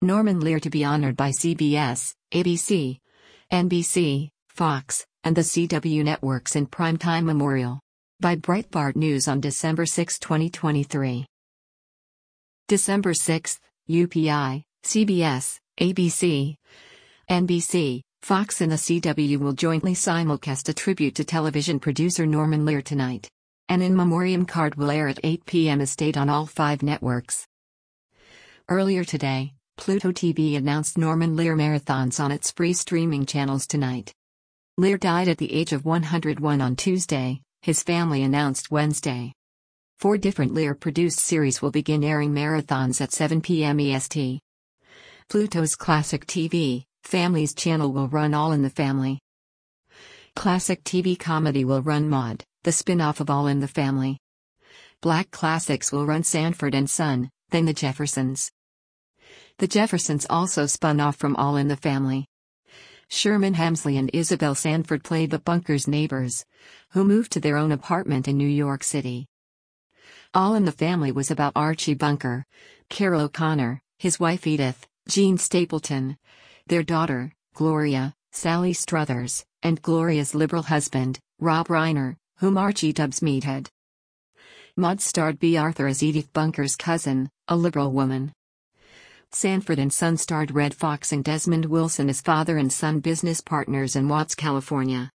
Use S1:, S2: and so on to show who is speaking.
S1: Norman Lear to be honored by CBS, ABC, NBC, Fox, and the CW networks in primetime memorial. By Breitbart News on December 6, 2023. December 6, UPI, CBS, ABC, NBC, Fox and the CW will jointly simulcast a tribute to television producer Norman Lear tonight. An in memoriam card will air at 8 p.m. as state on all 5 networks. Earlier today, Pluto TV announced Norman Lear marathons on its free streaming channels tonight. Lear died at the age of 101 on Tuesday, his family announced Wednesday. 4 different Lear-produced series will begin airing marathons at 7 p.m. EST. Pluto's Classic TV, Family's channel will run All in the Family. Classic TV Comedy will run Maude, the spin-off of All in the Family. Black Classics will run Sanford and Son, then The Jeffersons. The Jeffersons also spun off from All in the Family. Sherman Hemsley and Isabel Sanford played the Bunkers' neighbors, who moved to their own apartment in New York City. All in the Family was about Archie Bunker, Carroll O'Connor, his wife Edith, Jean Stapleton, their daughter, Gloria, Sally Struthers, and Gloria's liberal husband, Rob Reiner, whom Archie dubs Meathead. Maude starred Bea Arthur as Edith Bunker's cousin, a liberal woman. Sanford and Son starred Redd Foxx and Desmond Wilson as father and son business partners in Watts, California.